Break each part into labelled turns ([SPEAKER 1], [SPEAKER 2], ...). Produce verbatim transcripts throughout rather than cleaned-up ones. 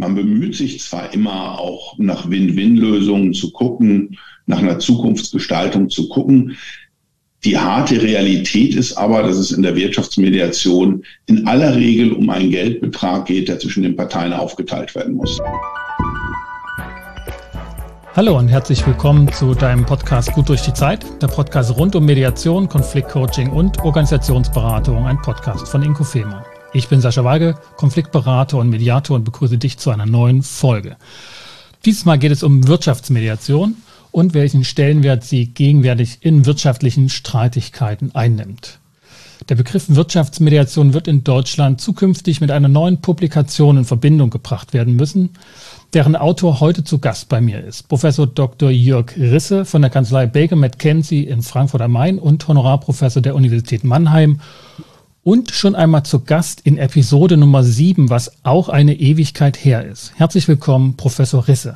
[SPEAKER 1] Man bemüht sich zwar immer auch nach Win-Win-Lösungen zu gucken, nach einer Zukunftsgestaltung zu gucken. Die harte Realität ist aber, dass es in der Wirtschaftsmediation in aller Regel um einen Geldbetrag geht, der zwischen den Parteien aufgeteilt werden muss.
[SPEAKER 2] Hallo und herzlich willkommen zu deinem Podcast Gut durch die Zeit, der Podcast rund um Mediation, Konfliktcoaching und Organisationsberatung, ein Podcast von Inkofema. Ich bin Sascha Weige, Konfliktberater und Mediator und begrüße dich zu einer neuen Folge. Dieses Mal geht es um Wirtschaftsmediation und welchen Stellenwert sie gegenwärtig in wirtschaftlichen Streitigkeiten einnimmt. Der Begriff Wirtschaftsmediation wird in Deutschland zukünftig mit einer neuen Publikation in Verbindung gebracht werden müssen, deren Autor heute zu Gast bei mir ist. Professor Doktor Jörg Risse von der Kanzlei Baker McKenzie in Frankfurt am Main und Honorarprofessor der Universität Mannheim und schon einmal zu Gast in Episode Nummer sieben, was auch eine Ewigkeit her ist. Herzlich willkommen, Professor Risse.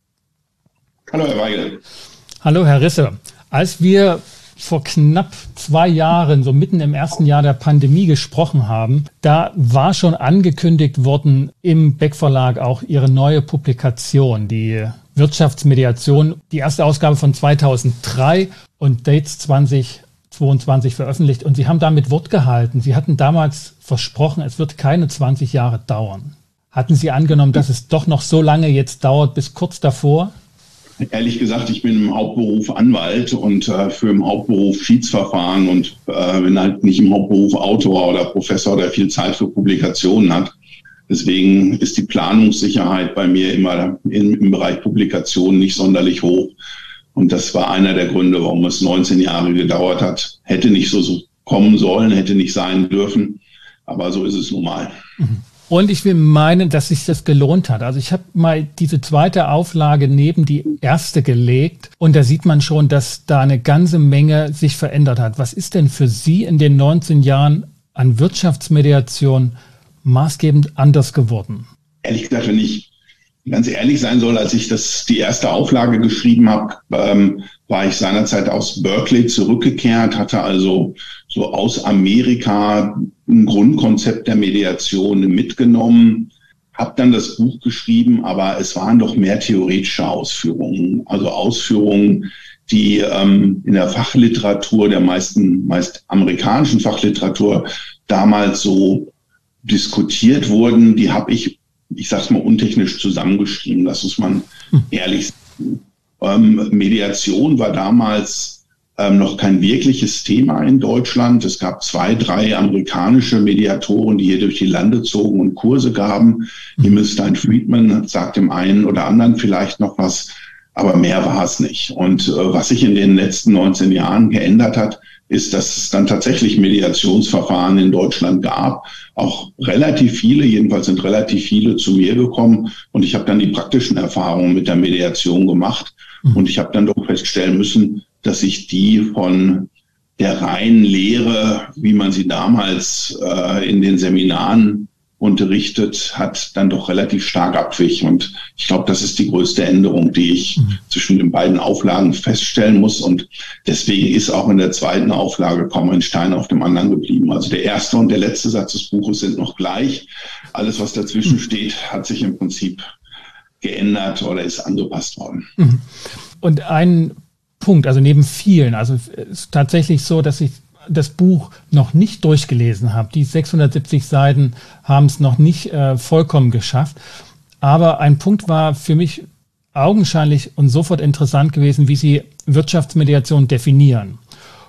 [SPEAKER 1] Hallo, Herr Weigel.
[SPEAKER 2] Hallo, Herr Risse. Als wir vor knapp zwei Jahren, so mitten im ersten Jahr der Pandemie gesprochen haben, da war schon angekündigt worden im Beck Verlag auch Ihre neue Publikation, die Wirtschaftsmediation, die erste Ausgabe von zweitausenddrei und Dates zwanzig zweiundzwanzig veröffentlicht. Und Sie haben damit Wort gehalten. Sie hatten damals versprochen, es wird keine zwanzig Jahre dauern. Hatten Sie angenommen, dass es doch noch so lange jetzt dauert, bis kurz davor?
[SPEAKER 1] Ehrlich gesagt, ich bin im Hauptberuf Anwalt und äh, für im Hauptberuf Schiedsverfahren und äh, bin halt nicht im Hauptberuf Autor oder Professor, der viel Zeit für Publikationen hat. Deswegen ist die Planungssicherheit bei mir immer in, im Bereich Publikation nicht sonderlich hoch. Und das war einer der Gründe, warum es neunzehn Jahre gedauert hat. Hätte nicht so, so kommen sollen, hätte nicht sein dürfen. Aber so ist es nun mal.
[SPEAKER 2] Mhm. Und ich will meinen, dass sich das gelohnt hat. Also ich habe mal diese zweite Auflage neben die erste gelegt und da sieht man schon, dass da eine ganze Menge sich verändert hat. Was ist denn für Sie in den neunzehn Jahren an Wirtschaftsmediation maßgebend anders geworden?
[SPEAKER 1] Ehrlich gesagt, wenn ich ganz ehrlich sein soll, als ich das die erste Auflage geschrieben habe, ähm, war ich seinerzeit aus Berkeley zurückgekehrt, hatte also so aus Amerika ein Grundkonzept der Mediation mitgenommen, habe dann das Buch geschrieben, aber es waren doch mehr theoretische Ausführungen, also Ausführungen, die ähm, in der Fachliteratur, der meisten, meist amerikanischen Fachliteratur damals so diskutiert wurden, die habe ich, ich sag's mal untechnisch zusammengeschrieben, das muss man ehrlich sagen. Ähm, Mediation war damals ähm, noch kein wirkliches Thema in Deutschland. Es gab zwei, drei amerikanische Mediatoren, die hier durch die Lande zogen und Kurse gaben. Himmelstein Friedman sagt dem einen oder anderen vielleicht noch was, aber mehr war es nicht. Und äh, was sich in den letzten neunzehn Jahren geändert hat, ist, dass es dann tatsächlich Mediationsverfahren in Deutschland gab. Auch relativ viele, jedenfalls sind relativ viele zu mir gekommen. Und ich habe dann die praktischen Erfahrungen mit der Mediation gemacht. Und ich habe dann doch feststellen müssen, dass sich die von der reinen Lehre, wie man sie damals äh, in den Seminaren unterrichtet hat, dann doch relativ stark abwich. Und ich glaube, das ist die größte Änderung, die ich mhm. zwischen den beiden Auflagen feststellen muss. Und deswegen ist auch in der zweiten Auflage kaum ein Stein auf dem anderen geblieben. Also der erste und der letzte Satz des Buches sind noch gleich. Alles, was dazwischen mhm. steht, hat sich im Prinzip geändert oder ist angepasst worden.
[SPEAKER 2] Mhm. Und ein Punkt, also neben vielen, also es ist tatsächlich so, dass ich das Buch noch nicht durchgelesen habe. Die sechshundertsiebzig Seiten haben es noch nicht äh, vollkommen geschafft. Aber ein Punkt war für mich augenscheinlich und sofort interessant gewesen, wie Sie Wirtschaftsmediation definieren.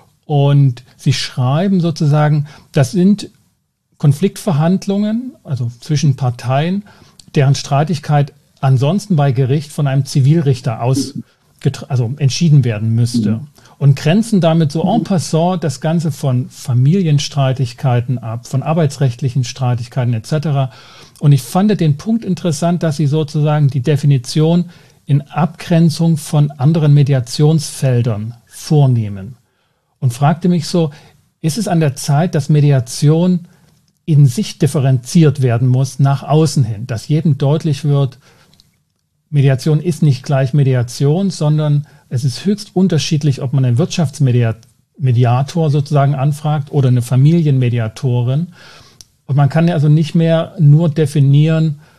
[SPEAKER 2] Und Sie schreiben sozusagen, das sind Konfliktverhandlungen, also zwischen Parteien, deren Streitigkeit ansonsten bei Gericht von einem Zivilrichter aus also entschieden werden müsste. Und grenzen damit so en passant das Ganze von Familienstreitigkeiten ab, von arbeitsrechtlichen Streitigkeiten et cetera. Und ich fand den Punkt interessant, dass Sie sozusagen die Definition in Abgrenzung von anderen Mediationsfeldern vornehmen. Und fragte mich so, ist es an der Zeit, dass Mediation in sich differenziert werden muss nach außen hin, dass jedem deutlich wird, Mediation ist nicht gleich Mediation, sondern es ist höchst unterschiedlich, ob man einen Wirtschaftsmediator sozusagen anfragt oder eine Familienmediatorin. Und man kann ja also nicht mehr nur definieren,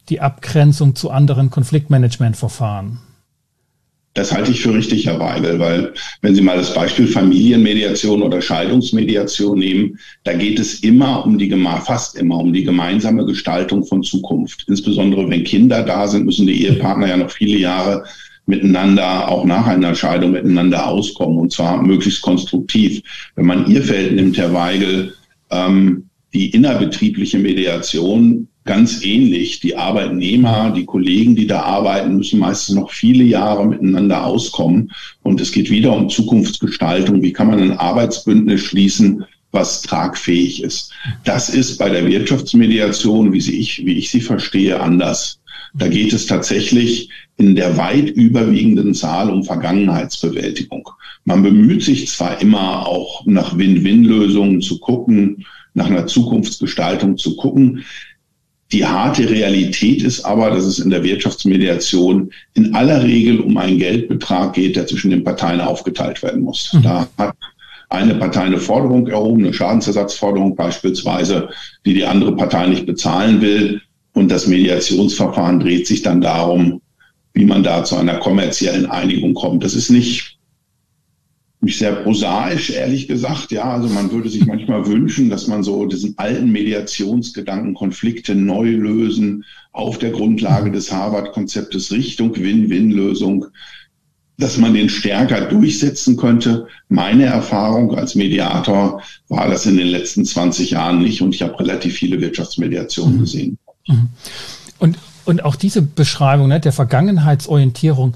[SPEAKER 2] die Abgrenzung zu anderen Konfliktmanagementverfahren?
[SPEAKER 1] Das halte ich für richtig, Herr Weigel, weil wenn Sie mal das Beispiel Familienmediation oder Scheidungsmediation nehmen, da geht es immer um die, fast immer um die gemeinsame Gestaltung von Zukunft. Insbesondere wenn Kinder da sind, müssen die Ehepartner ja noch viele Jahre miteinander, auch nach einer Scheidung miteinander auskommen, und zwar möglichst konstruktiv. Wenn man Ihr Feld nimmt, Herr Weigel, ähm, die innerbetriebliche Mediation, ganz ähnlich. Die Arbeitnehmer, die Kollegen, die da arbeiten, müssen meistens noch viele Jahre miteinander auskommen. Und es geht wieder um Zukunftsgestaltung. Wie kann man ein Arbeitsbündnis schließen, was tragfähig ist? Das ist bei der Wirtschaftsmediation, wie sie ich, wie ich sie verstehe, anders. Da geht es tatsächlich in der weit überwiegenden Zahl um Vergangenheitsbewältigung. Man bemüht sich zwar immer auch nach Win-Win-Lösungen zu gucken, nach einer Zukunftsgestaltung zu gucken. Die harte Realität ist aber, dass es in der Wirtschaftsmediation in aller Regel um einen Geldbetrag geht, der zwischen den Parteien aufgeteilt werden muss. Mhm. Da hat eine Partei eine Forderung erhoben, eine Schadensersatzforderung beispielsweise, die die andere Partei nicht bezahlen will. Und das Mediationsverfahren dreht sich dann darum, wie man da zu einer kommerziellen Einigung kommt. Das ist nicht Mich sehr prosaisch, ehrlich gesagt. Ja, also man würde sich manchmal wünschen, dass man so diesen alten Mediationsgedanken, Konflikte neu lösen, auf der Grundlage des Harvard-Konzeptes Richtung Win-Win-Lösung, dass man den stärker durchsetzen könnte. Meine Erfahrung als Mediator war das in den letzten zwanzig Jahren nicht, und ich habe relativ viele Wirtschaftsmediationen gesehen.
[SPEAKER 2] Und, und auch diese Beschreibung, ne, der Vergangenheitsorientierung,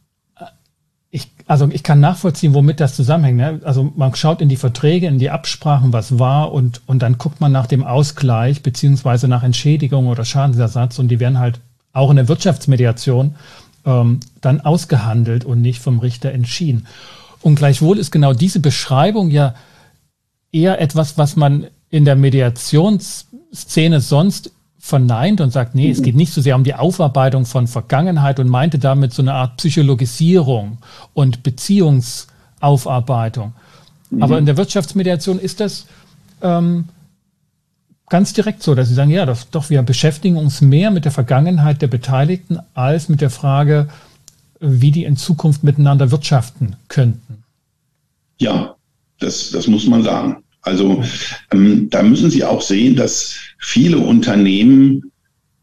[SPEAKER 2] Ich, also ich kann nachvollziehen, womit das zusammenhängt. Ne? Also man schaut in die Verträge, in die Absprachen, was war, und, und dann guckt man nach dem Ausgleich beziehungsweise nach Entschädigung oder Schadensersatz, und die werden halt auch in der Wirtschaftsmediation ähm, dann ausgehandelt und nicht vom Richter entschieden. Und gleichwohl ist genau diese Beschreibung ja eher etwas, was man in der Mediationsszene sonst verneint und sagt, nee, es geht nicht so sehr um die Aufarbeitung von Vergangenheit, und meinte damit so eine Art Psychologisierung und Beziehungsaufarbeitung. Mhm. Aber in der Wirtschaftsmediation ist das ähm, ganz direkt so, dass sie sagen, ja, das, doch, wir beschäftigen uns mehr mit der Vergangenheit der Beteiligten als mit der Frage, wie die in Zukunft miteinander wirtschaften könnten.
[SPEAKER 1] Ja, das, das muss man sagen. Also ähm, da müssen Sie auch sehen, dass viele Unternehmen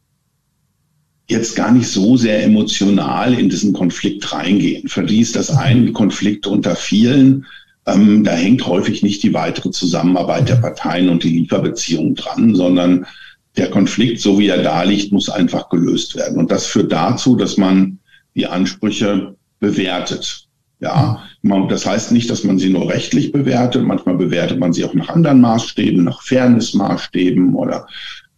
[SPEAKER 1] jetzt gar nicht so sehr emotional in diesen Konflikt reingehen. Für die ist das ein Konflikt unter vielen. Ähm, da hängt häufig nicht die weitere Zusammenarbeit der Parteien und die Lieferbeziehungen dran, sondern der Konflikt, so wie er da liegt, muss einfach gelöst werden. Und das führt dazu, dass man die Ansprüche bewertet. Ja, das heißt nicht, dass man sie nur rechtlich bewertet. Manchmal bewertet man sie auch nach anderen Maßstäben, nach Fairness-Maßstäben oder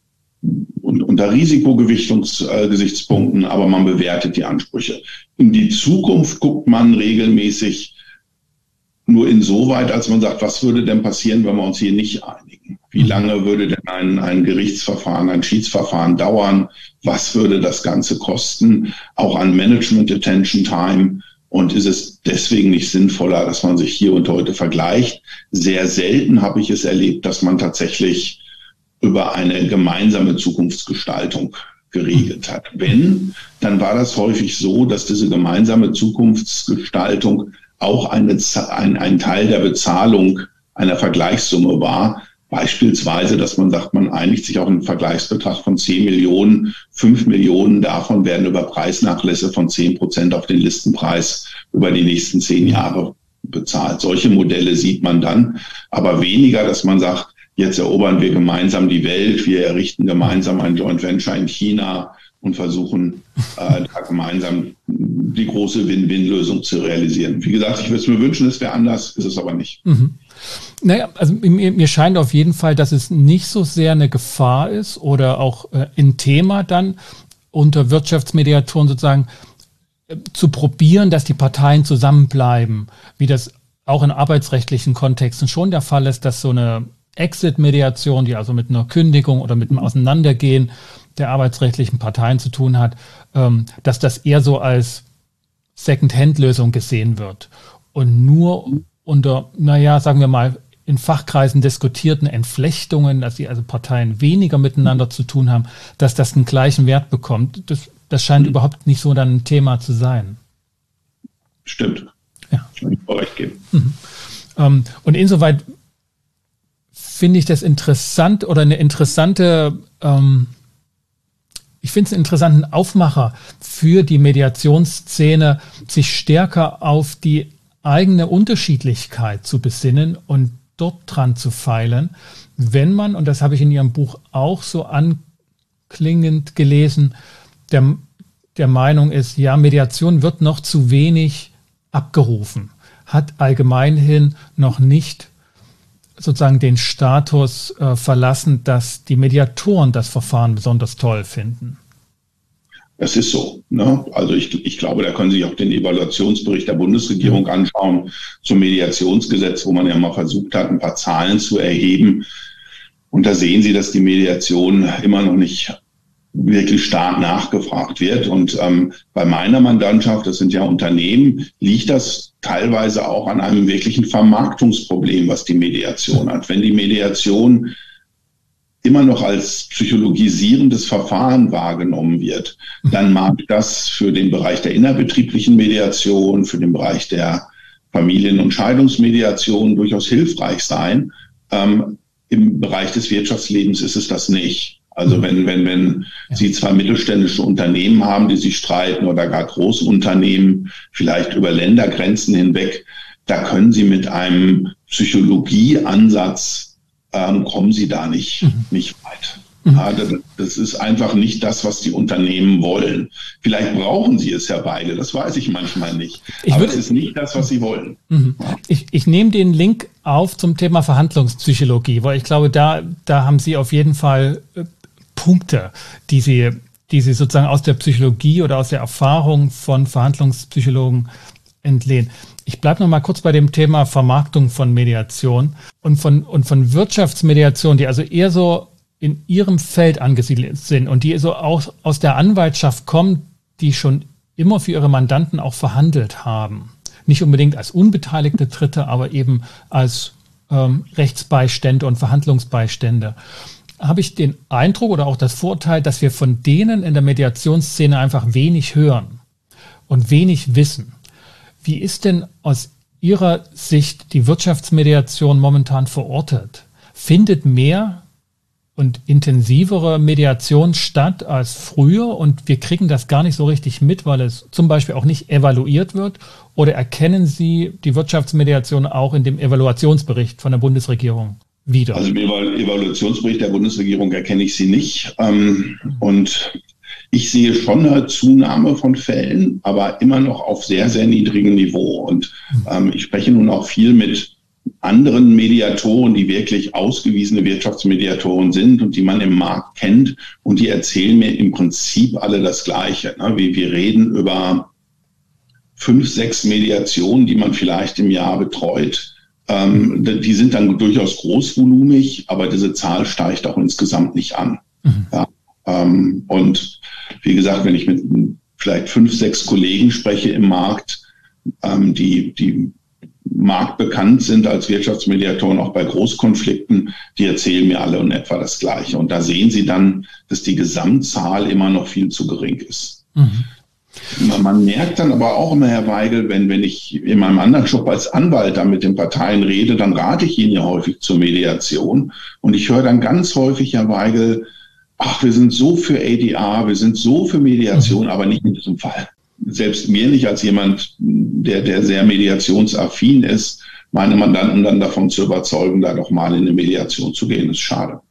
[SPEAKER 1] unter Risikogewichtungsgesichtspunkten, aber man bewertet die Ansprüche. In die Zukunft guckt man regelmäßig nur insoweit, als man sagt, was würde denn passieren, wenn wir uns hier nicht einigen? Wie lange würde denn ein, ein Gerichtsverfahren, ein Schiedsverfahren dauern? Was würde das Ganze kosten? Auch an Management Attention Time. Und ist es deswegen nicht sinnvoller, dass man sich hier und heute vergleicht? Sehr selten habe ich es erlebt, dass man tatsächlich über eine gemeinsame Zukunftsgestaltung geregelt hat. Wenn, dann war das häufig so, dass diese gemeinsame Zukunftsgestaltung auch eine, ein, ein Teil der Bezahlung einer Vergleichssumme war. Beispielsweise, dass man sagt, man einigt sich auf einen Vergleichsbetrag von zehn Millionen, fünf Millionen davon werden über Preisnachlässe von zehn Prozent auf den Listenpreis über die nächsten zehn Jahre bezahlt. Solche Modelle sieht man dann, aber weniger, dass man sagt, jetzt erobern wir gemeinsam die Welt, wir errichten gemeinsam ein Joint Venture in China und versuchen äh, da gemeinsam die große Win-Win-Lösung zu realisieren. Wie gesagt, ich würde es mir wünschen, es wäre anders, ist es aber nicht.
[SPEAKER 2] Mhm. Naja, also mir, mir scheint auf jeden Fall, dass es nicht so sehr eine Gefahr ist oder auch äh, ein Thema dann unter Wirtschaftsmediatoren sozusagen äh, zu probieren, dass die Parteien zusammenbleiben, wie das auch in arbeitsrechtlichen Kontexten schon der Fall ist, dass so eine Exit-Mediation, die also mit einer Kündigung oder mit einem Auseinandergehen der arbeitsrechtlichen Parteien zu tun hat, ähm, dass das eher so als Second-Hand-Lösung gesehen wird und nur unter, naja, sagen wir mal, in Fachkreisen diskutierten Entflechtungen, dass die also Parteien weniger miteinander zu tun haben, dass das einen gleichen Wert bekommt. Das, das scheint mhm. überhaupt nicht so dann ein Thema zu sein.
[SPEAKER 1] Stimmt.
[SPEAKER 2] Ja.
[SPEAKER 1] Kann ich euch geben.
[SPEAKER 2] Mhm. Ähm, und insoweit finde ich das interessant oder eine interessante, ähm, ich finde es einen interessanten Aufmacher für die Mediationsszene, sich stärker auf die eigene Unterschiedlichkeit zu besinnen und dort dran zu feilen, wenn man, und das habe ich in Ihrem Buch auch so anklingend gelesen, der, der Meinung ist, ja, Mediation wird noch zu wenig abgerufen, hat allgemein hin noch nicht sozusagen den Status äh, verlassen, dass die Mediatoren das Verfahren besonders toll finden.
[SPEAKER 1] Das ist so. Ne? Also ich, ich glaube, da können Sie sich auch den Evaluationsbericht der Bundesregierung anschauen zum Mediationsgesetz, wo man ja mal versucht hat, ein paar Zahlen zu erheben. Und da sehen Sie, dass die Mediation immer noch nicht wirklich stark nachgefragt wird. Und ähm, bei meiner Mandantschaft, das sind ja Unternehmen, liegt das teilweise auch an einem wirklichen Vermarktungsproblem, was die Mediation hat. Wenn die Mediation immer noch als psychologisierendes Verfahren wahrgenommen wird, dann mag das für den Bereich der innerbetrieblichen Mediation, für den Bereich der Familien- und Scheidungsmediation durchaus hilfreich sein. Ähm, im Bereich des Wirtschaftslebens ist es das nicht. Also wenn, wenn, wenn Sie zwei mittelständische Unternehmen haben, die sich streiten oder gar Großunternehmen, vielleicht über Ländergrenzen hinweg, da können Sie mit einem Psychologieansatz, ähm, kommen Sie da nicht, mhm. nicht weit. Mhm. Ja, das ist einfach nicht das, was die Unternehmen wollen. Vielleicht brauchen sie es, Herr Weigel, das weiß ich manchmal nicht.
[SPEAKER 2] Ich
[SPEAKER 1] Aber
[SPEAKER 2] würde,
[SPEAKER 1] es ist nicht das, was sie wollen.
[SPEAKER 2] Mhm. Ja. Ich, ich nehme den Link auf zum Thema Verhandlungspsychologie, weil ich glaube, da, da haben Sie auf jeden Fall äh, Punkte, die Sie, die Sie sozusagen aus der Psychologie oder aus der Erfahrung von Verhandlungspsychologen entlehnen. Ich bleibe noch mal kurz bei dem Thema Vermarktung von Mediation und von, und von Wirtschaftsmediation, die also eher so in Ihrem Feld angesiedelt sind und die so auch aus der Anwaltschaft kommen, die schon immer für ihre Mandanten auch verhandelt haben. Nicht unbedingt als unbeteiligte Dritte, aber eben als ähm, Rechtsbeistände und Verhandlungsbeistände. Habe ich den Eindruck oder auch das Vorteil, dass wir von denen in der Mediationsszene einfach wenig hören und wenig wissen. Wie ist denn aus Ihrer Sicht die Wirtschaftsmediation momentan verortet? Findet mehr und intensivere Mediation statt als früher und wir kriegen das gar nicht so richtig mit, weil es zum Beispiel auch nicht evaluiert wird? Oder erkennen Sie die Wirtschaftsmediation auch in dem Evaluationsbericht von der Bundesregierung wieder?
[SPEAKER 1] Also im Evaluationsbericht der Bundesregierung erkenne ich sie nicht. Ähm, und ich sehe schon eine Zunahme von Fällen, aber immer noch auf sehr, sehr niedrigem Niveau. Und ähm, ich spreche nun auch viel mit anderen Mediatoren, die wirklich ausgewiesene Wirtschaftsmediatoren sind und die man im Markt kennt. Und die erzählen mir im Prinzip alle das Gleiche. Ne? Wir, wir reden über fünf, sechs Mediationen, die man vielleicht im Jahr betreut. Ähm, die sind dann durchaus großvolumig, aber diese Zahl steigt auch insgesamt nicht an. Mhm. Ja, ähm, und wie gesagt, wenn ich mit vielleicht fünf, sechs Kollegen spreche im Markt, ähm, die, die marktbekannt sind als Wirtschaftsmediatoren, auch bei Großkonflikten, die erzählen mir alle in etwa das Gleiche. Und da sehen Sie dann, dass die Gesamtzahl immer noch viel zu gering ist. Mhm. Man merkt dann aber auch immer, Herr Weigel, wenn, wenn ich in meinem anderen Job als Anwalt dann mit den Parteien rede, dann rate ich ihnen ja häufig zur Mediation. Und ich höre dann ganz häufig, Herr Weigel, ach, wir sind so für A D R, wir sind so für Mediation, mhm. aber nicht in diesem Fall. Selbst mir nicht als jemand, der, der sehr mediationsaffin ist, meine Mandanten dann davon zu überzeugen, da doch mal in eine Mediation zu gehen, ist schade.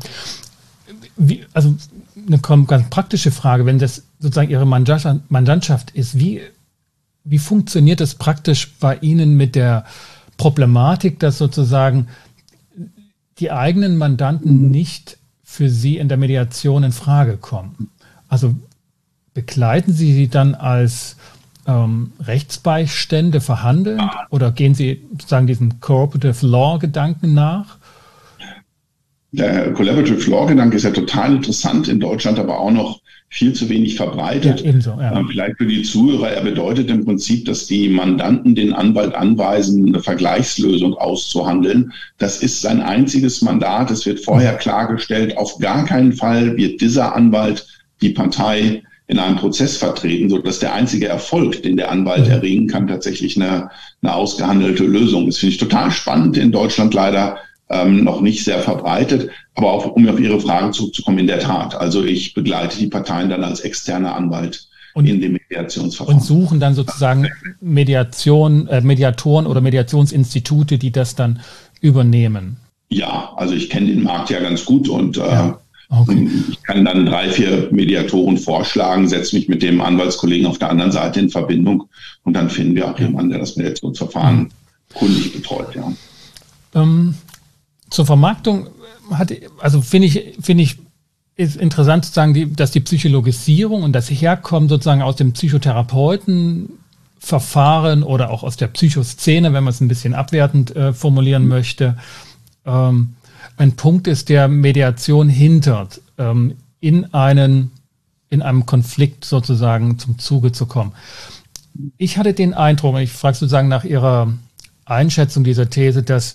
[SPEAKER 2] Wie, also eine ganz praktische Frage, wenn das sozusagen Ihre Mandantschaft ist, wie, wie funktioniert es praktisch bei Ihnen mit der Problematik, dass sozusagen die eigenen Mandanten nicht für Sie in der Mediation in Frage kommen? Also begleiten Sie sie dann als ähm, Rechtsbeistände verhandelnd oder gehen Sie sozusagen diesem Cooperative Law Gedanken nach?
[SPEAKER 1] Der Collaborative Law-Gedanke ist ja total interessant, in Deutschland aber auch noch viel zu wenig verbreitet.
[SPEAKER 2] Ja, ebenso, ja.
[SPEAKER 1] Ähm, vielleicht für die Zuhörer, er bedeutet im Prinzip, dass die Mandanten den Anwalt anweisen, eine Vergleichslösung auszuhandeln. Das ist sein einziges Mandat. Es wird vorher klargestellt, auf gar keinen Fall wird dieser Anwalt die Partei in einem Prozess vertreten, sodass der einzige Erfolg, den der Anwalt erringen kann, tatsächlich eine, eine ausgehandelte Lösung ist. Finde ich total spannend, in Deutschland leider ähm, noch nicht sehr verbreitet. Aber auch, um auf Ihre Frage zurückzukommen, in der Tat. Also ich begleite die Parteien dann als externer Anwalt und, in dem Mediationsverfahren.
[SPEAKER 2] Und suchen dann sozusagen Mediation, äh, Mediatoren oder Mediationsinstitute, die das dann übernehmen.
[SPEAKER 1] Ja, also ich kenne den Markt ja ganz gut und äh,
[SPEAKER 2] ja. Okay.
[SPEAKER 1] Ich kann dann drei, vier Mediatoren vorschlagen, setze mich mit dem Anwaltskollegen auf der anderen Seite in Verbindung und dann finden wir auch ja. jemanden, der das Mediationsverfahren mhm. kundig betreut. Ja.
[SPEAKER 2] Ähm, zur Vermarktung hat, also finde ich, finde ich, ist interessant sozusagen, die, dass die Psychologisierung und das Herkommen sozusagen aus dem Psychotherapeutenverfahren oder auch aus der Psychoszene, wenn man es ein bisschen abwertend äh, formulieren mhm. möchte, ähm, ein Punkt ist, der Mediation hindert, ähm, in einen, in einem Konflikt sozusagen zum Zuge zu kommen. Ich hatte den Eindruck, ich frage sozusagen nach Ihrer Einschätzung dieser These, dass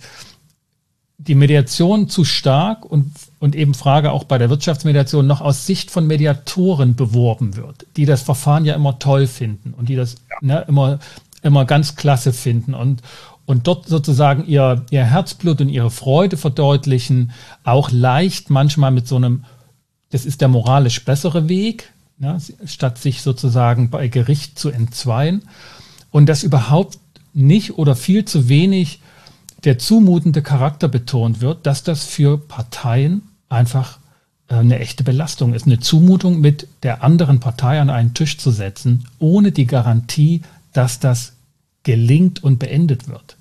[SPEAKER 2] die Mediation zu stark und, und eben Frage auch bei der Wirtschaftsmediation noch aus Sicht von Mediatoren beworben wird, die das Verfahren ja immer toll finden und die das ne, immer, immer ganz klasse finden und Und dort sozusagen ihr, ihr Herzblut und ihre Freude verdeutlichen, auch leicht manchmal mit so einem, das ist der moralisch bessere Weg, ja, statt sich sozusagen bei Gericht zu entzweien. Und dass überhaupt nicht oder viel zu wenig der zumutende Charakter betont wird, dass das für Parteien einfach eine echte Belastung ist. Eine Zumutung, mit der anderen Partei an einen Tisch zu setzen, ohne die Garantie, dass das gelingt und beendet wird.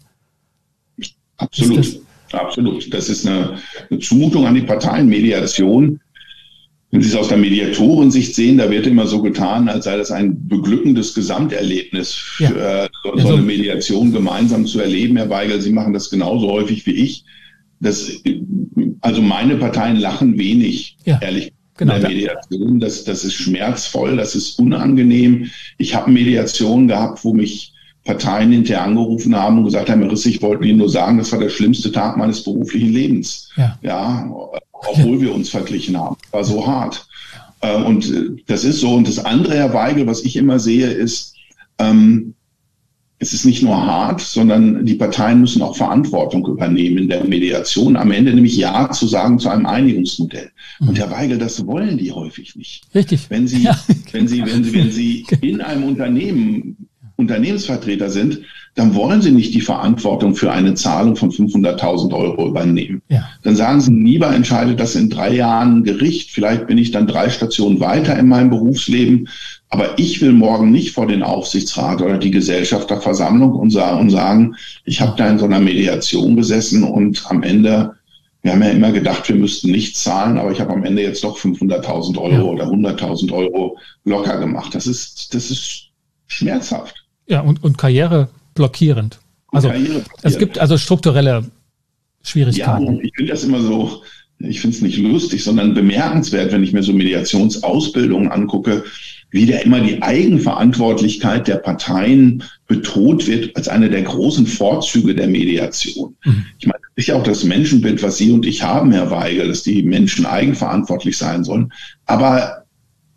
[SPEAKER 1] Absolut, das absolut. Das ist eine, eine Zumutung an die Parteien. Mediation, wenn Sie es aus der Mediatorensicht sehen, da wird immer so getan, als sei das ein beglückendes Gesamterlebnis, ja. für, so, so eine Mediation gemeinsam zu erleben. Herr Weigel, Sie machen das genauso häufig wie ich. Das, also meine Parteien lachen wenig, ja. ehrlich gesagt. Genau. In der Mediation, das, das ist schmerzvoll, das ist unangenehm. Ich habe Mediation gehabt, wo mich Parteien hinterher angerufen haben und gesagt haben, Herr Risse, ich wollte Ihnen nur sagen, das war der schlimmste Tag meines beruflichen Lebens. Ja, ja obwohl ja. wir uns verglichen haben. War so hart. Ja. Und das ist so. Und das andere, Herr Weigel, was ich immer sehe, ist, ähm, es ist nicht nur hart, sondern die Parteien müssen auch Verantwortung übernehmen in der Mediation. Am Ende nämlich Ja zu sagen zu einem Einigungsmodell. Mhm. Und Herr Weigel, das wollen die häufig nicht.
[SPEAKER 2] Richtig.
[SPEAKER 1] Wenn Sie, ja. wenn Sie, wenn Sie, wenn Sie in einem Unternehmen Unternehmensvertreter sind, dann wollen Sie nicht die Verantwortung für eine Zahlung von fünfhunderttausend Euro übernehmen. Ja. Dann sagen Sie, lieber entscheidet das in drei Jahren Gericht. Vielleicht bin ich dann drei Stationen weiter in meinem Berufsleben. Aber ich will morgen nicht vor den Aufsichtsrat oder die Gesellschafterversammlung und sagen, ich habe da in so einer Mediation gesessen und am Ende, wir haben ja immer gedacht, wir müssten nichts zahlen, aber ich habe am Ende jetzt doch fünfhunderttausend Euro ja. oder hunderttausend Euro locker gemacht. Das ist, das ist schmerzhaft.
[SPEAKER 2] Ja, und, und Karriere blockierend. Also Karriere es gibt also strukturelle Schwierigkeiten.
[SPEAKER 1] Ja, ich finde das immer so, ich finde es nicht lustig, sondern bemerkenswert, wenn ich mir so Mediationsausbildungen angucke, wie da immer die Eigenverantwortlichkeit der Parteien betont wird als eine der großen Vorzüge der Mediation. Mhm. Ich meine, das ist ja auch das Menschenbild, was Sie und ich haben, Herr Weigel, dass die Menschen eigenverantwortlich sein sollen. Aber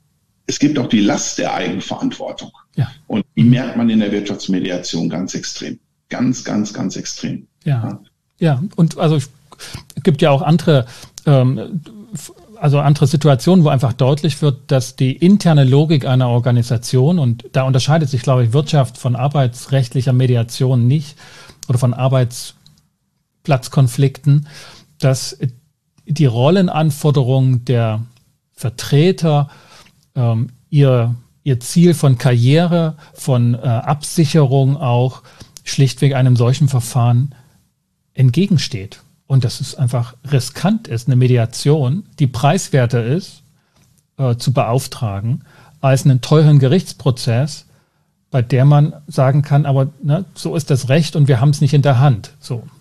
[SPEAKER 1] es gibt auch die Last der Eigenverantwortung. Ja. Und die merkt man in der Wirtschaftsmediation ganz extrem. Ganz, ganz, ganz extrem.
[SPEAKER 2] Ja, ja. Und also es gibt ja auch andere, ähm, also andere Situationen, wo einfach deutlich wird, dass die interne Logik einer Organisation, und da unterscheidet sich, glaube ich, Wirtschaft von arbeitsrechtlicher Mediation nicht oder von Arbeitsplatzkonflikten, dass die Rollenanforderungen der Vertreter ähm, ihr ihr Ziel von Karriere, von äh, Absicherung auch schlichtweg einem solchen Verfahren entgegensteht. Und dass es einfach riskant ist, eine Mediation, die preiswerter ist, äh, zu beauftragen, als einen teuren Gerichtsprozess, bei der man sagen kann, aber ne, so ist das Recht und wir haben es nicht in der Hand. So.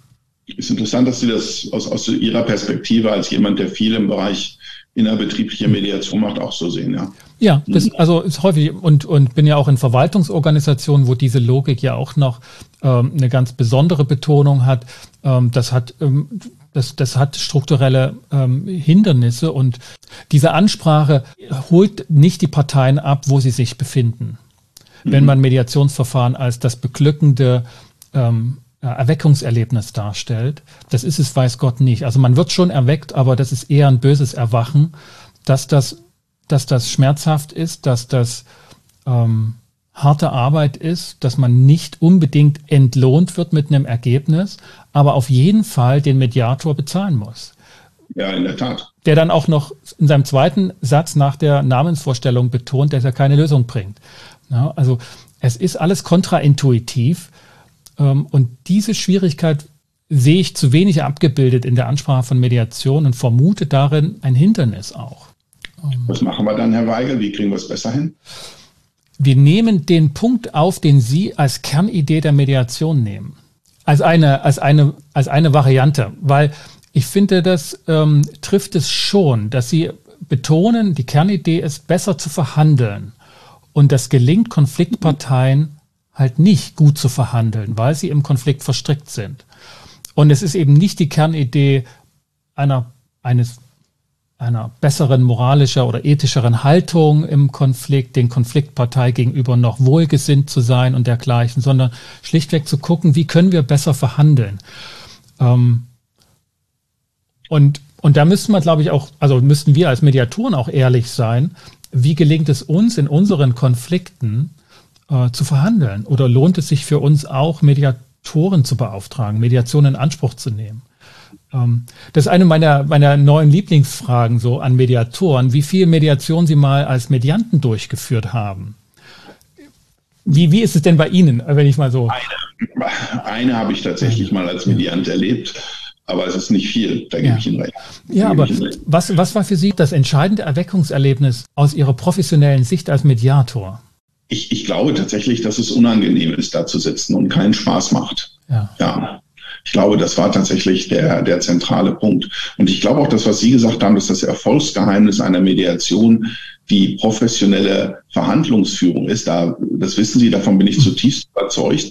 [SPEAKER 1] Ist interessant, dass Sie das aus, aus Ihrer Perspektive als jemand, der viel im Bereich innerbetriebliche Mediation macht, auch so sehen, ja.
[SPEAKER 2] Ja, das also ist häufig und und bin ja auch in Verwaltungsorganisationen, wo diese Logik ja auch noch ähm, eine ganz besondere Betonung hat. Ähm, das hat ähm, das das hat strukturelle ähm, Hindernisse und diese Ansprache holt nicht die Parteien ab, wo sie sich befinden. Mhm. Wenn man Mediationsverfahren als das beglückende ähm, Erweckungserlebnis darstellt. Das ist es, weiß Gott, nicht. Also man wird schon erweckt, aber das ist eher ein böses Erwachen, dass das, dass das schmerzhaft ist, dass das ähm, harte Arbeit ist, dass man nicht unbedingt entlohnt wird mit einem Ergebnis, aber auf jeden Fall den Mediator bezahlen muss.
[SPEAKER 1] Ja, in der Tat.
[SPEAKER 2] Der dann auch noch in seinem zweiten Satz nach der Namensvorstellung betont, dass er keine Lösung bringt. Ja, also es ist alles kontraintuitiv. Und diese Schwierigkeit sehe ich zu wenig abgebildet in der Ansprache von Mediation und vermute darin ein Hindernis auch.
[SPEAKER 1] Was machen wir dann, Herr Weigel? Wie kriegen wir es besser hin?
[SPEAKER 2] Wir nehmen den Punkt auf, den Sie als Kernidee der Mediation nehmen. Als eine, als eine, als eine Variante. Weil ich finde, das ähm, trifft es schon, dass Sie betonen, die Kernidee ist, besser zu verhandeln. Und das gelingt Konfliktparteien halt nicht gut zu verhandeln, weil sie im Konflikt verstrickt sind. Und es ist eben nicht die Kernidee einer, eines, einer besseren moralischer oder ethischeren Haltung im Konflikt, den Konfliktpartei gegenüber noch wohlgesinnt zu sein und dergleichen, sondern schlichtweg zu gucken, wie können wir besser verhandeln. Ähm, und, und da müssen wir, glaube ich, auch, also müssten wir als Mediatoren auch ehrlich sein, wie gelingt es uns in unseren Konflikten, zu verhandeln? Oder lohnt es sich für uns auch, Mediatoren zu beauftragen, Mediation in Anspruch zu nehmen? Ähm, das ist eine meiner, meiner neuen Lieblingsfragen so an Mediatoren, wie viel Mediation Sie mal als Medianten durchgeführt haben. Wie, wie ist es denn bei Ihnen, wenn ich mal so...
[SPEAKER 1] Eine, eine habe ich tatsächlich mal als Mediant erlebt, aber es ist nicht viel, da gebe
[SPEAKER 2] ja.
[SPEAKER 1] ich Ihnen recht.
[SPEAKER 2] Ja, aber was, was war für Sie das entscheidende Erweckungserlebnis aus Ihrer professionellen Sicht als Mediator?
[SPEAKER 1] Ich, ich glaube tatsächlich, dass es unangenehm ist, da zu sitzen und keinen Spaß macht.
[SPEAKER 2] Ja.
[SPEAKER 1] Ja. Ich glaube, das war tatsächlich der, der zentrale Punkt. Und ich glaube auch, das, was Sie gesagt haben, dass das Erfolgsgeheimnis einer Mediation die professionelle Verhandlungsführung ist. Da, das wissen Sie, davon bin ich zutiefst überzeugt.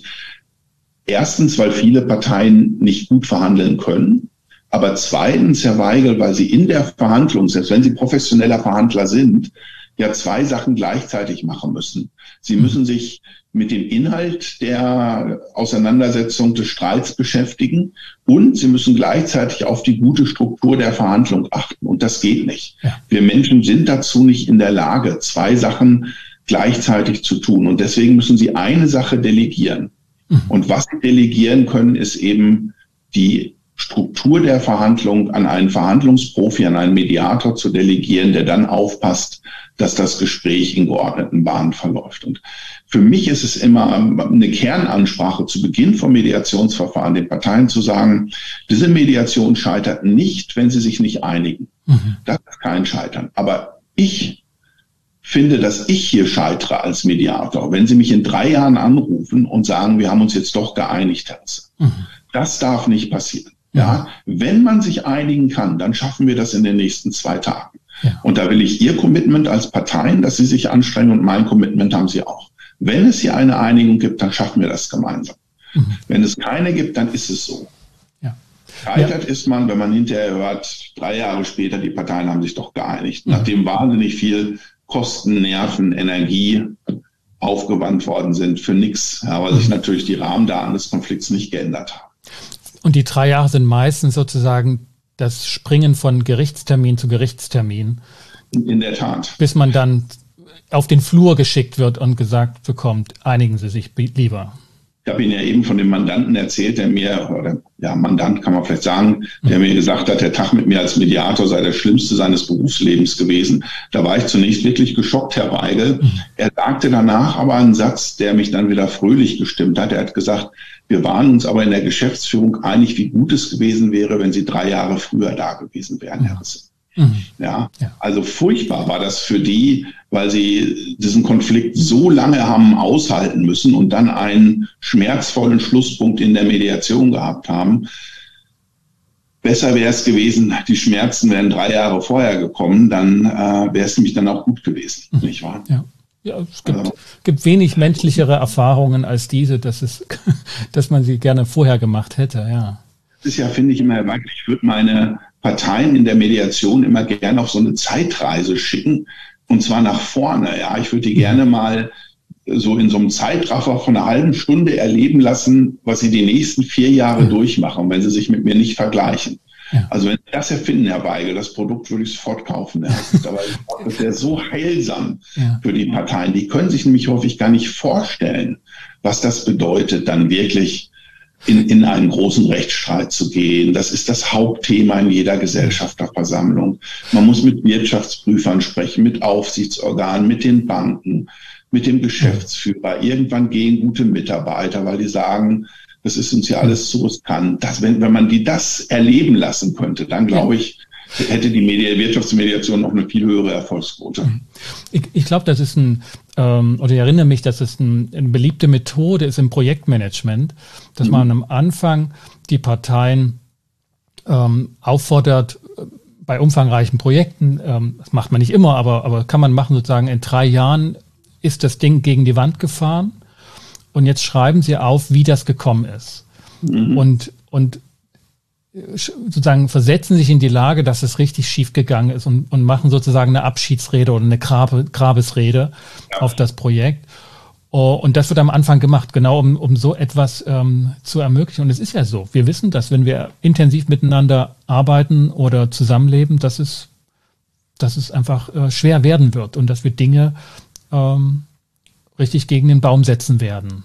[SPEAKER 1] Erstens, weil viele Parteien nicht gut verhandeln können. Aber zweitens, Herr Weigel, weil Sie in der Verhandlung, selbst wenn Sie professioneller Verhandler sind, ja zwei Sachen gleichzeitig machen müssen. Sie müssen sich mit dem Inhalt der Auseinandersetzung des Streits beschäftigen und Sie müssen gleichzeitig auf die gute Struktur der Verhandlung achten. Und das geht nicht. Ja. Wir Menschen sind dazu nicht in der Lage, zwei Sachen gleichzeitig zu tun. Und deswegen müssen Sie eine Sache delegieren. Mhm. Und was Sie delegieren können, ist eben die Struktur der Verhandlung an einen Verhandlungsprofi, an einen Mediator zu delegieren, der dann aufpasst, dass das Gespräch in geordneten Bahnen verläuft. Und für mich ist es immer eine Kernansprache zu Beginn vom Mediationsverfahren, den Parteien zu sagen, diese Mediation scheitert nicht, wenn sie sich nicht einigen. Mhm. Das ist kein Scheitern. Aber ich finde, dass ich hier scheitere als Mediator, wenn Sie mich in drei Jahren anrufen und sagen, wir haben uns jetzt doch geeinigt, Herr Hesse. Mhm. Das darf nicht passieren. Ja, wenn man sich einigen kann, dann schaffen wir das in den nächsten zwei Tagen. Ja. Und da will ich Ihr Commitment als Parteien, dass Sie sich anstrengen, und mein Commitment haben Sie auch. Wenn es hier eine Einigung gibt, dann schaffen wir das gemeinsam. Mhm. Wenn es keine gibt, dann ist es so. Ja. Scheitert ja. ist man, wenn man hinterher hört, drei Jahre später, die Parteien haben sich doch geeinigt. Mhm. Nachdem wahnsinnig viel Kosten, Nerven, Energie aufgewandt worden sind für nichts, ja, weil mhm. sich natürlich die Rahmendaten des Konflikts nicht geändert haben.
[SPEAKER 2] Und die drei Jahre sind meistens sozusagen das Springen von Gerichtstermin zu Gerichtstermin.
[SPEAKER 1] In der Tat.
[SPEAKER 2] Bis man dann auf den Flur geschickt wird und gesagt bekommt, einigen Sie sich lieber.
[SPEAKER 1] Ich habe Ihnen ja eben von dem Mandanten erzählt, der mir, oder ja, Mandant kann man vielleicht sagen, der mir gesagt hat, der Tag mit mir als Mediator sei der schlimmste seines Berufslebens gewesen. Da war ich zunächst wirklich geschockt, Herr Weigel. Mhm. Er sagte danach aber einen Satz, der mich dann wieder fröhlich gestimmt hat. Er hat gesagt, wir waren uns aber in der Geschäftsführung einig, wie gut es gewesen wäre, wenn Sie drei Jahre früher da gewesen wären, Herr Hesse. Mhm. Ja, ja, also furchtbar war das für die, weil sie diesen Konflikt so lange haben aushalten müssen und dann einen schmerzvollen Schlusspunkt in der Mediation gehabt haben. besser wäre es gewesen, die Schmerzen wären drei Jahre vorher gekommen, dann äh, wäre es nämlich dann auch gut gewesen, mhm. nicht wahr?
[SPEAKER 2] Ja. Ja, es gibt, also, gibt wenig menschlichere Erfahrungen als diese, dass es, dass man sie gerne vorher gemacht hätte, ja.
[SPEAKER 1] Das ist ja, finde ich, immer erwartlich. Ich würde meine Parteien in der Mediation immer gerne auf so eine Zeitreise schicken, und zwar nach vorne, ja. Ich würde die gerne mal so in so einem Zeitraffer von einer halben Stunde erleben lassen, was sie die nächsten vier Jahre ja. durchmachen, wenn sie sich mit mir nicht vergleichen. Ja. Also wenn Sie das erfinden, Herr Weigel, das Produkt würde ich sofort kaufen. Ja. Aber das wäre so heilsam ja. für die Parteien. Die können sich nämlich häufig gar nicht vorstellen, was das bedeutet, dann wirklich in, in einen großen Rechtsstreit zu gehen. Das ist das Hauptthema in jeder Gesellschafterversammlung. Man muss mit Wirtschaftsprüfern sprechen, mit Aufsichtsorganen, mit den Banken, mit dem Geschäftsführer. Irgendwann gehen gute Mitarbeiter, weil die sagen, das ist uns ja alles zu riskant. Das, wenn, wenn man die das erleben lassen könnte, dann glaube ich, hätte die Medi- Wirtschaftsmediation noch eine viel höhere Erfolgsquote.
[SPEAKER 2] Ich, ich glaube, das ist ein, ähm, oder ich erinnere mich, dass es ein, eine beliebte Methode ist im Projektmanagement, dass mhm. man am Anfang die Parteien ähm, auffordert, bei umfangreichen Projekten, ähm, das macht man nicht immer, aber, aber kann man machen, sozusagen in drei Jahren ist das Ding gegen die Wand gefahren. Und jetzt schreiben Sie auf, wie das gekommen ist. Mhm. Und, und sozusagen versetzen sich in die Lage, dass es richtig schief gegangen ist und, und machen sozusagen eine Abschiedsrede oder eine Grabe, Grabesrede ja. auf das Projekt. Und das wird am Anfang gemacht, genau um, um so etwas ähm, zu ermöglichen. Und es ist ja so, wir wissen, dass wenn wir intensiv miteinander arbeiten oder zusammenleben, dass es, dass es einfach äh, schwer werden wird und dass wir Dinge ähm, richtig gegen den Baum setzen werden.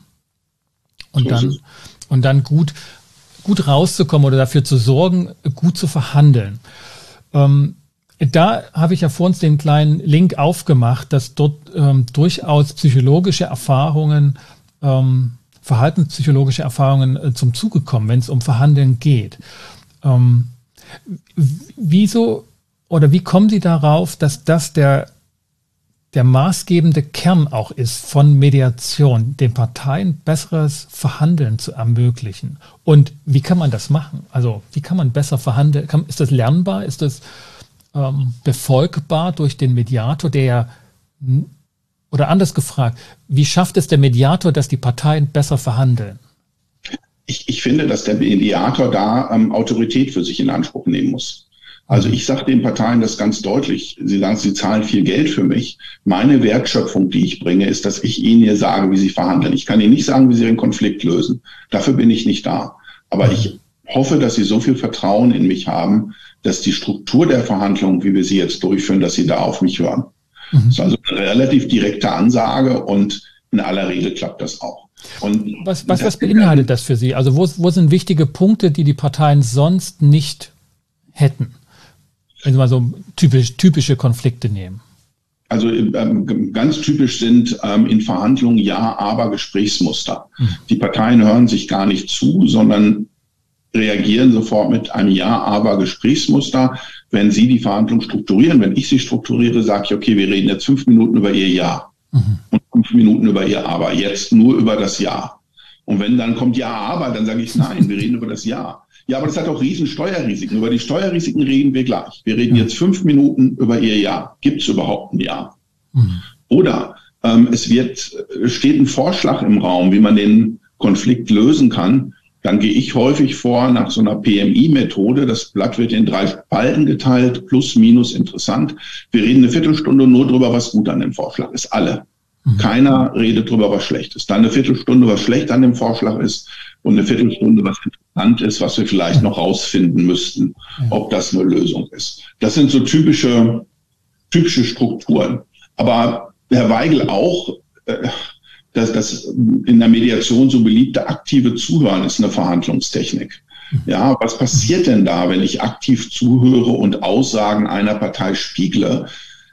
[SPEAKER 2] Und dann, und dann gut, gut rauszukommen oder dafür zu sorgen, gut zu verhandeln. Ähm, da habe ich ja vor uns den kleinen Link aufgemacht, dass dort ähm, durchaus psychologische Erfahrungen, ähm, verhaltenspsychologische Erfahrungen äh, zum Zuge kommen, wenn es um Verhandeln geht. Ähm, wieso oder wie kommen Sie darauf, dass das der der maßgebende Kern auch ist von Mediation, den Parteien besseres Verhandeln zu ermöglichen? Und wie kann man das machen? Also wie kann man besser verhandeln? Kann, ist das lernbar? Ist das ähm, befolgbar durch den Mediator, der ja, oder anders gefragt, wie schafft es der Mediator, dass die Parteien besser verhandeln?
[SPEAKER 1] Ich, ich finde, dass der Mediator da ähm, Autorität für sich in Anspruch nehmen muss. Also ich sage den Parteien das ganz deutlich. Sie sagen, sie zahlen viel Geld für mich. Meine Wertschöpfung, die ich bringe, ist, dass ich ihnen hier sage, wie sie verhandeln. Ich kann ihnen nicht sagen, wie sie den Konflikt lösen. Dafür bin ich nicht da. Aber ich hoffe, dass sie so viel Vertrauen in mich haben, dass die Struktur der Verhandlungen, wie wir sie jetzt durchführen, dass sie da auf mich hören. Mhm. Das ist also eine relativ direkte Ansage und in aller Regel klappt das auch. Und
[SPEAKER 2] was, was, was beinhaltet das für Sie? Also wo, wo sind wichtige Punkte, die die Parteien sonst nicht hätten? Wenn Sie mal so typisch, typische Konflikte nehmen.
[SPEAKER 1] Also ähm, ganz typisch sind ähm, in Verhandlungen Ja, aber Gesprächsmuster. Mhm. Die Parteien hören sich gar nicht zu, sondern reagieren sofort mit einem Ja, aber Gesprächsmuster. Wenn Sie die Verhandlung strukturieren, wenn ich sie strukturiere, sage ich, okay, wir reden jetzt fünf Minuten über Ihr Ja mhm. und fünf Minuten über Ihr Aber. Jetzt nur über das Ja. Und wenn dann kommt Ja, aber, dann sage ich nein, wir reden über das Ja. Ja, aber das hat auch riesen Steuerrisiken. Über die Steuerrisiken reden wir gleich. Wir reden jetzt fünf Minuten über Ihr Ja. Gibt es überhaupt ein Ja? Mhm. Oder ähm, es wird, steht ein Vorschlag im Raum, wie man den Konflikt lösen kann. Dann gehe ich häufig vor nach so einer P M I-Methode. Das Blatt wird in drei Spalten geteilt, plus, minus, interessant. Wir reden eine Viertelstunde nur drüber, was gut an dem Vorschlag ist. Alle. Mhm. Keiner redet drüber, was schlecht ist. Dann eine Viertelstunde, was schlecht an dem Vorschlag ist. Und eine Viertelstunde, was interessant ist, was wir vielleicht noch rausfinden müssten, ob das eine Lösung ist. Das sind so typische, typische Strukturen. Aber Herr Weigel auch, äh, dass das in der Mediation so beliebte aktive Zuhören ist eine Verhandlungstechnik. Ja, was passiert denn da, wenn ich aktiv zuhöre und Aussagen einer Partei spiegle?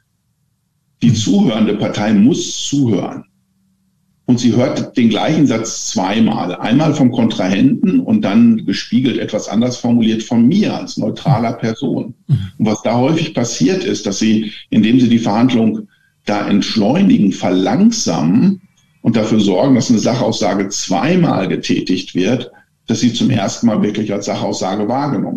[SPEAKER 1] Die zuhörende Partei muss zuhören. Und sie hört den gleichen Satz zweimal. Einmal vom Kontrahenten und dann gespiegelt etwas anders formuliert von mir als neutraler Person. Und was da häufig passiert ist, dass sie, indem sie die Verhandlung da entschleunigen, verlangsamen und dafür sorgen, dass eine Sachaussage zweimal getätigt wird, dass sie zum ersten Mal wirklich als Sachaussage wahrgenommen wird.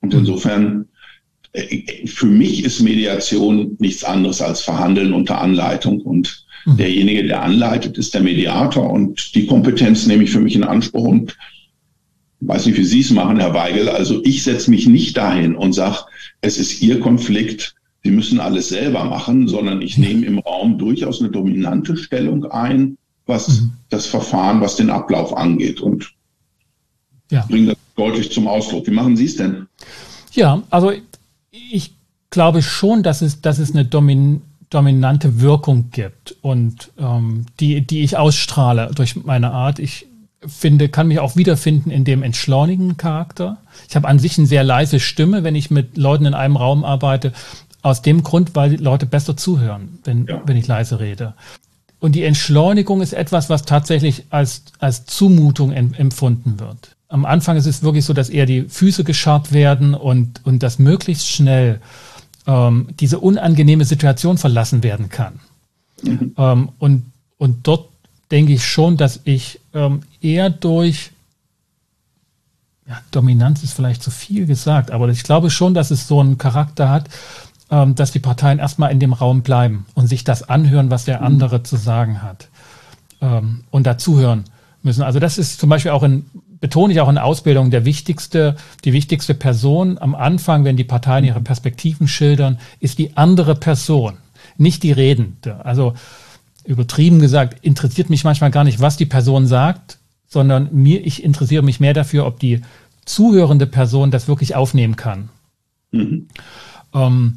[SPEAKER 1] Und insofern, für mich ist Mediation nichts anderes als Verhandeln unter Anleitung. Und mhm. derjenige, der anleitet, ist der Mediator. Und die Kompetenz nehme ich für mich in Anspruch. Und ich weiß nicht, wie Sie es machen, Herr Weigel. Also ich setze mich nicht dahin und sage, es ist Ihr Konflikt, Sie müssen alles selber machen, sondern ich nehme im Raum durchaus eine dominante Stellung ein, was mhm. das Verfahren, was den Ablauf angeht. Und ja. bringe das deutlich zum Ausdruck. Wie machen Sie es denn?
[SPEAKER 2] Ja, also ich glaube schon, dass es, dass es eine Domin, dominante Wirkung gibt und ähm, die, die ich ausstrahle durch meine Art. Ich finde, kann mich auch wiederfinden in dem entschleunigenden Charakter. Ich habe an sich eine sehr leise Stimme, wenn ich mit Leuten in einem Raum arbeite, aus dem Grund, weil die Leute besser zuhören, wenn, ja. wenn ich leise rede. Und die Entschleunigung ist etwas, was tatsächlich als, als Zumutung em, empfunden wird. Am Anfang ist es wirklich so, dass eher die Füße gescharrt werden und, und dass möglichst schnell ähm, diese unangenehme Situation verlassen werden kann. Mhm. Ähm, und, und dort denke ich schon, dass ich ähm, eher durch, ja, Dominanz ist vielleicht zu viel gesagt, aber ich glaube schon, dass es so einen Charakter hat, ähm, dass die Parteien erstmal in dem Raum bleiben und sich das anhören, was der andere mhm. zu sagen hat ähm, und dazuhören müssen. Also das ist zum Beispiel auch in betone ich auch in Ausbildung, der wichtigste, die wichtigste Person am Anfang, wenn die Parteien ihre Perspektiven schildern, ist die andere Person, nicht die Redende. Also übertrieben gesagt, interessiert mich manchmal gar nicht, was die Person sagt, sondern mir, ich interessiere mich mehr dafür, ob die zuhörende Person das wirklich aufnehmen kann. Mhm. Ähm,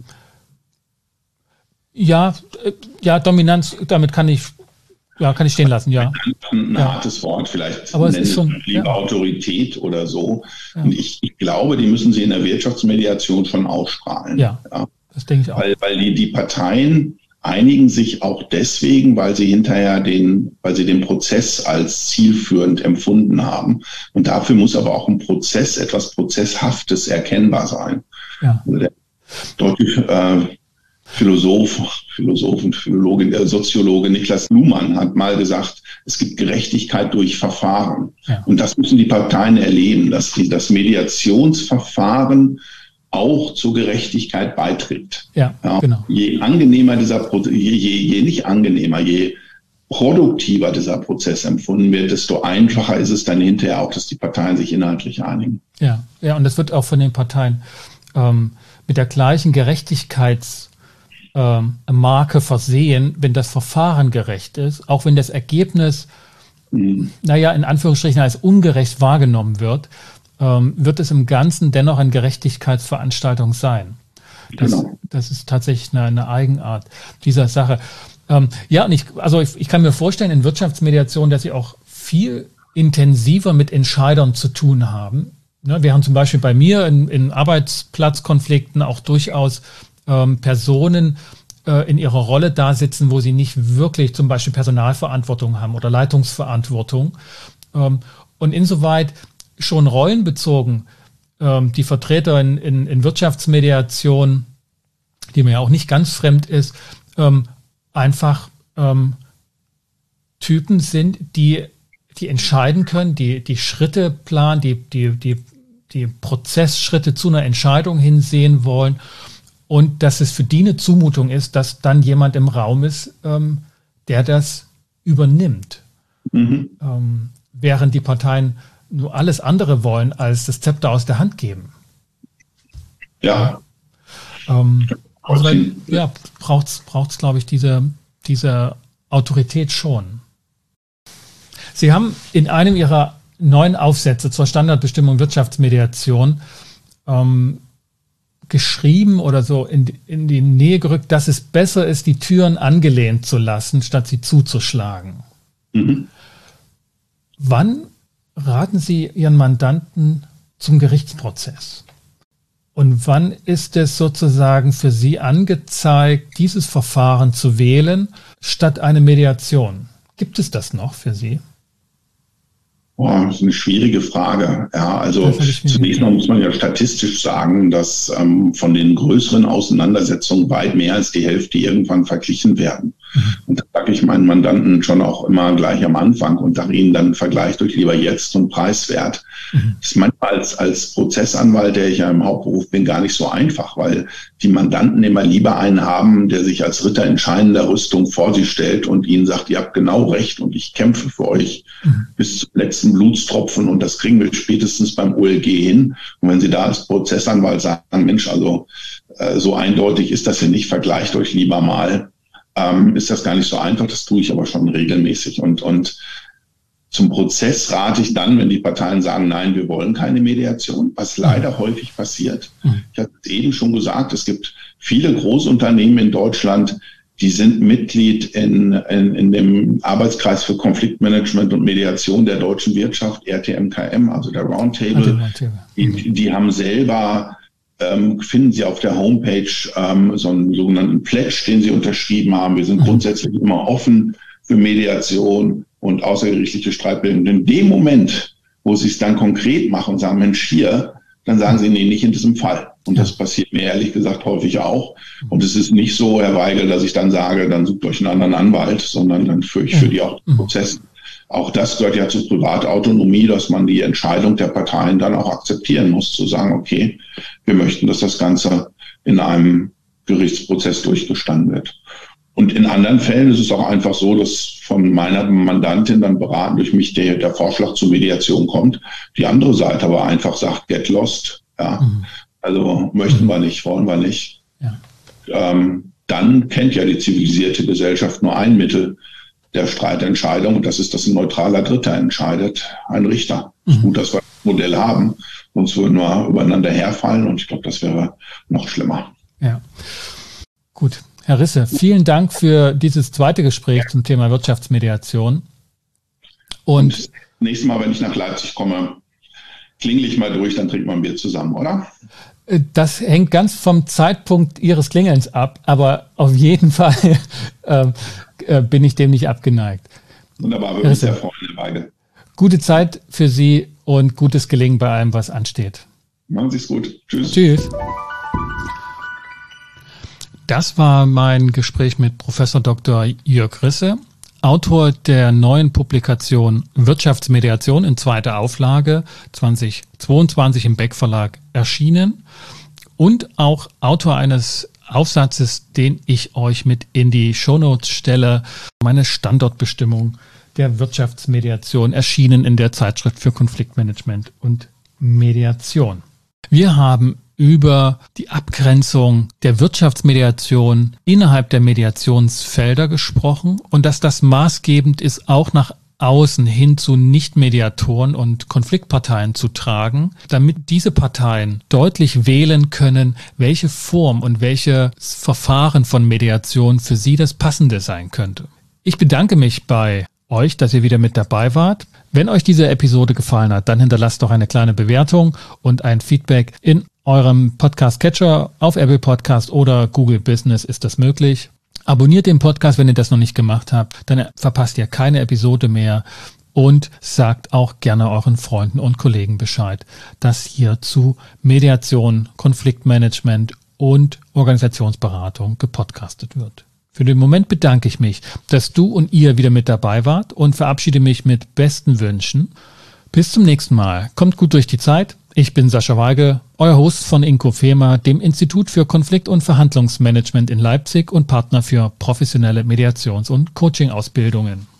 [SPEAKER 2] ja, äh, ja, Dominanz, damit kann ich Ja, kann ich stehen lassen, ja.
[SPEAKER 1] Ein, ein
[SPEAKER 2] ja.
[SPEAKER 1] hartes Wort, vielleicht
[SPEAKER 2] aber es ist schon,
[SPEAKER 1] lieber
[SPEAKER 2] ja.
[SPEAKER 1] Autorität oder so. Ja. Und ich, ich glaube, die müssen Sie in der Wirtschaftsmediation schon ausstrahlen.
[SPEAKER 2] Ja, ja. Das denke ich auch.
[SPEAKER 1] Weil, weil die, die Parteien einigen sich auch deswegen, weil sie hinterher den, weil sie den Prozess als zielführend empfunden haben. Und dafür muss aber auch ein Prozess, etwas Prozesshaftes erkennbar sein. Ja. Also der deutlich, äh, Philosoph, Philosoph und Philologe, der Soziologe Niklas Luhmann hat mal gesagt, es gibt Gerechtigkeit durch Verfahren. Ja. Und das müssen die Parteien erleben, dass die, das Mediationsverfahren auch zur Gerechtigkeit beiträgt.
[SPEAKER 2] Ja, ja, genau.
[SPEAKER 1] Je angenehmer dieser Prozess, je, je, je nicht angenehmer, je produktiver dieser Prozess empfunden wird, desto einfacher ist es dann hinterher auch, dass die Parteien sich inhaltlich einigen.
[SPEAKER 2] Ja, ja, und das wird auch von den Parteien ähm, mit der gleichen Gerechtigkeits Marke versehen, wenn das Verfahren gerecht ist, auch wenn das Ergebnis, mhm. naja, in Anführungsstrichen als ungerecht wahrgenommen wird, ähm, wird es im Ganzen dennoch eine Gerechtigkeitsveranstaltung sein. Das, genau. das ist tatsächlich eine, eine Eigenart dieser Sache. Ähm, ja, und ich, also ich, ich kann mir vorstellen, in Wirtschaftsmediation, dass sie auch viel intensiver mit Entscheidern zu tun haben. Ne, wir haben zum Beispiel bei mir in, in Arbeitsplatzkonflikten auch durchaus Ähm, Personen äh, in ihrer Rolle da sitzen, wo sie nicht wirklich zum Beispiel Personalverantwortung haben oder Leitungsverantwortung. Ähm, und insoweit schon rollenbezogen ähm, die Vertreter in, in, in Wirtschaftsmediation, die mir ja auch nicht ganz fremd ist, ähm, einfach ähm, Typen sind, die, die entscheiden können, die, die Schritte planen, die, die, die, die Prozessschritte zu einer Entscheidung hinsehen wollen. Und dass es für die eine Zumutung ist, dass dann jemand im Raum ist, ähm, der das übernimmt. Mhm. Ähm, während die Parteien nur alles andere wollen, als das Zepter aus der Hand geben.
[SPEAKER 1] Ja.
[SPEAKER 2] Ähm, also weil, ja, braucht es, braucht's, glaube ich, diese, diese Autorität schon. Sie haben in einem Ihrer neuen Aufsätze zur Standardbestimmung Wirtschaftsmediation ähm, geschrieben oder so in, in die Nähe gerückt, dass es besser ist, die Türen angelehnt zu lassen, statt sie zuzuschlagen. Mhm. Wann raten Sie Ihren Mandanten zum Gerichtsprozess? Und wann ist es sozusagen für Sie angezeigt, dieses Verfahren zu wählen, statt eine Mediation? Gibt es das noch für Sie?
[SPEAKER 1] Boah, das ist eine schwierige Frage. Ja, also zunächst mal muss man ja statistisch sagen, dass ähm, von den größeren Auseinandersetzungen weit mehr als die Hälfte irgendwann verglichen werden. Mhm. Und da sage ich meinen Mandanten schon auch immer gleich am Anfang und sage ihnen dann, vergleicht euch lieber jetzt und preiswert. Mhm. Das ist manchmal als, als Prozessanwalt, der ich ja im Hauptberuf bin, gar nicht so einfach, weil die Mandanten immer lieber einen haben, der sich als Ritter in scheinender Rüstung vor sie stellt und ihnen sagt, ihr habt genau recht und ich kämpfe für euch mhm. bis zum letzten Blutstropfen und das kriegen wir spätestens beim O L G hin. Und wenn sie da als Prozessanwalt sagen, Mensch, also äh, so eindeutig ist das ja nicht, vergleicht euch lieber mal, ähm, ist das gar nicht so einfach, das tue ich aber schon regelmäßig. Und, und zum Prozess rate ich dann, wenn die Parteien sagen, nein, wir wollen keine Mediation, was leider häufig passiert. Mhm. Ich hatte es eben schon gesagt, es gibt viele Großunternehmen in Deutschland, die sind Mitglied in, in, in dem Arbeitskreis für Konfliktmanagement und Mediation der deutschen Wirtschaft, R T M K M, also der Roundtable. Die, die haben selber, ähm, finden Sie auf der Homepage ähm, so einen sogenannten Pledge, den sie unterschrieben haben. Wir sind mhm. grundsätzlich immer offen für Mediation und außergerichtliche Streitbildung. In dem Moment, wo sie es dann konkret machen und sagen, Mensch, hier, dann sagen sie, nee, nicht in diesem Fall. Und das passiert mir ehrlich gesagt häufig auch. Und es ist nicht so, Herr Weigel, dass ich dann sage, dann sucht euch einen anderen Anwalt, sondern dann führe ich für die auch den Prozess. Auch das gehört ja zur Privatautonomie, dass man die Entscheidung der Parteien dann auch akzeptieren muss, zu sagen, okay, wir möchten, dass das Ganze in einem Gerichtsprozess durchgestanden wird. Und in anderen Fällen ist es auch einfach so, dass von meiner Mandantin dann beraten durch mich der, der Vorschlag zur Mediation kommt. Die andere Seite aber einfach sagt, get lost. Ja. Mhm. Also möchten mhm. wir nicht, wollen wir nicht. Ja. Ähm, dann kennt ja die zivilisierte Gesellschaft nur ein Mittel der Streitentscheidung. Und das ist, dass ein neutraler Dritter entscheidet, ein Richter. Mhm. Es ist gut, dass wir das Modell haben. Sonst würden wir übereinander herfallen. Und ich glaube, das wäre noch schlimmer.
[SPEAKER 2] Ja, gut. Herr Risse, vielen Dank für dieses zweite Gespräch zum Thema Wirtschaftsmediation. Und, Und
[SPEAKER 1] nächstes Mal, wenn ich nach Leipzig komme, klingel ich mal durch, dann trinken wir ein Bier zusammen, oder?
[SPEAKER 2] Das hängt ganz vom Zeitpunkt Ihres Klingelns ab, aber auf jeden Fall äh, äh, bin ich dem nicht abgeneigt.
[SPEAKER 1] Wunderbar, würde mich sehr freuen, Herr Weigel.
[SPEAKER 2] Gute Zeit für Sie und gutes Gelingen bei allem, was ansteht.
[SPEAKER 1] Machen Sie es gut. Tschüss.
[SPEAKER 2] Tschüss. Das war mein Gespräch mit Professor Doktor Jörg Risse, Autor der neuen Publikation Wirtschaftsmediation in zweiter Auflage zweitausendzweiundzwanzig im Beck Verlag erschienen und auch Autor eines Aufsatzes, den ich euch mit in die Shownotes stelle, meine Standortbestimmung der Wirtschaftsmediation, erschienen in der Zeitschrift für Konfliktmanagement und Mediation. Wir haben über die Abgrenzung der Wirtschaftsmediation innerhalb der Mediationsfelder gesprochen und dass das maßgebend ist, auch nach außen hin zu Nichtmediatoren und Konfliktparteien zu tragen, damit diese Parteien deutlich wählen können, welche Form und welches Verfahren von Mediation für sie das Passende sein könnte. Ich bedanke mich bei euch, dass ihr wieder mit dabei wart. Wenn euch diese Episode gefallen hat, dann hinterlasst doch eine kleine Bewertung und ein Feedback in eurem Podcast-Catcher auf Apple Podcast oder Google Business ist das möglich. Abonniert den Podcast, wenn ihr das noch nicht gemacht habt, dann verpasst ihr keine Episode mehr und sagt auch gerne euren Freunden und Kollegen Bescheid, dass hier zu Mediation, Konfliktmanagement und Organisationsberatung gepodcastet wird. Für den Moment bedanke ich mich, dass du und ihr wieder mit dabei wart und verabschiede mich mit besten Wünschen. Bis zum nächsten Mal. Kommt gut durch die Zeit. Ich bin Sascha Weigel, euer Host von Inkofema, dem Institut für Konflikt- und Verhandlungsmanagement in Leipzig und Partner für professionelle Mediations- und Coaching-Ausbildungen.